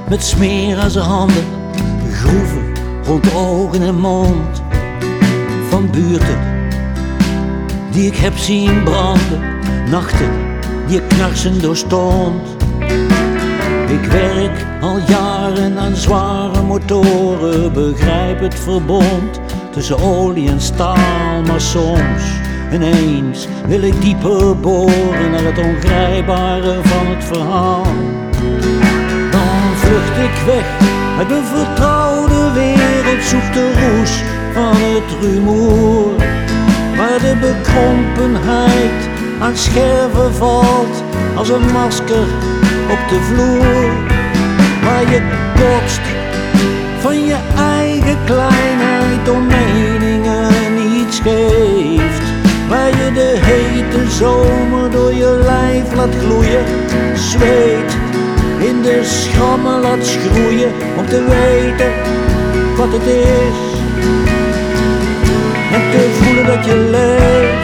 met smeer aan zijn handen, groeven rond ogen en mond. Van buurten die ik heb zien branden, nachten die ik knarsend doorstond. Ik werk al jaren aan zware motoren, begrijp het verbond tussen olie en staal, maar soms ineens wil ik dieper boren naar het ongrijpbare van het verhaal. Dan vlucht ik weg uit mijn vertrouwde wereld, zoek de roes van het rumoer, waar de bekrompenheid aan scherven valt als een masker op de vloer, waar je kotst van je eigen kleinheid om meningen niets geeft, waar je de hete zomer door je lijf laat gloeien, zweet in de schrammen laat schroeien om te weten wat het is en te voelen dat je leeft.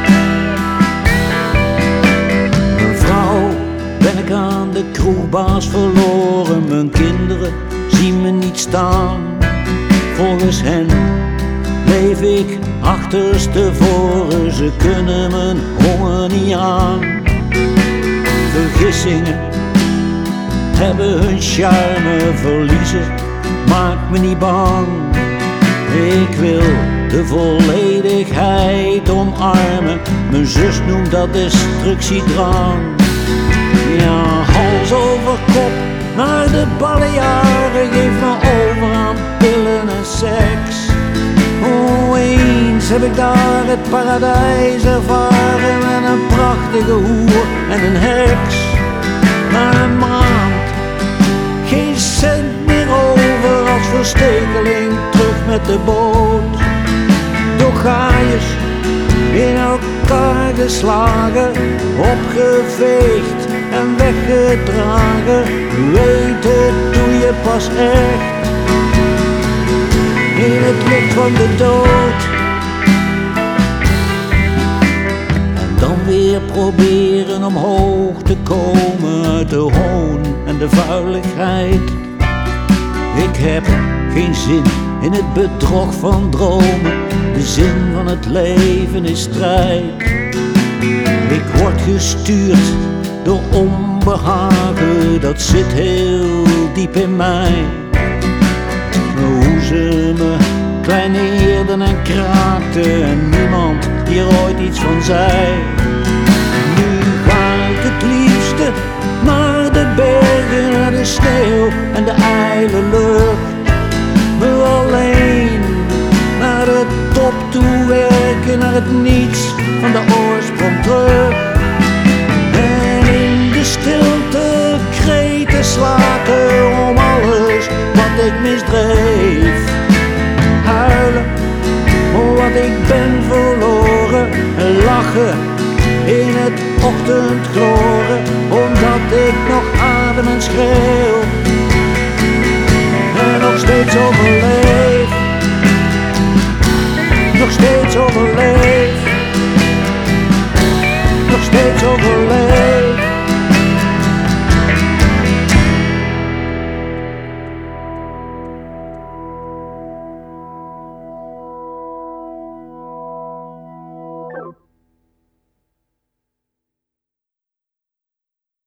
Een vrouw ben ik aan de kroegbaas verloren, mijn kinderen zien me niet staan. Volgens hen leef ik achterstevoren, ze kunnen mijn honger niet aan. Vergissingen hebben hun charme, verliezen maakt me niet bang. Ik wil de volledigheid omarmen, mijn zus noemt dat destructiedrang. Ja, hals over kop naar de ballenjaren, geef me over aan pillen en seks. Oh, eens heb ik daar het paradijs ervaren met een prachtige hoer en een heks. Na een maand geen cent meer over als verstekeling, terug met de boot. Door gaaiers in elkaar geslagen, opgeveegd en weggedragen. Weten doe je pas echt in het licht van de dood. En dan weer proberen omhoog te komen uit de hoon en de vuiligheid. Ik heb geen zin in het bedrog van dromen, de zin van het leven is strijd. Ik word gestuurd door onbehagen, dat zit heel diep in mij. Hoe ze me kleineerden en kraakten en niemand die er ooit iets van zei. Nu ga ik het liefste naar de bergen, naar de sneeuw en de ijle lucht. Me alleen naar de top toe werken, naar het niets van de oorsprong terug. En in de stilte kreten slaken om alles wat ik misdreef. Huilen om wat ik ben verloren en lachen in het ochtendgloren, omdat ik nog adem en schreeuw en nog steeds overleef. Nog steeds overleef. Nog steeds overleef.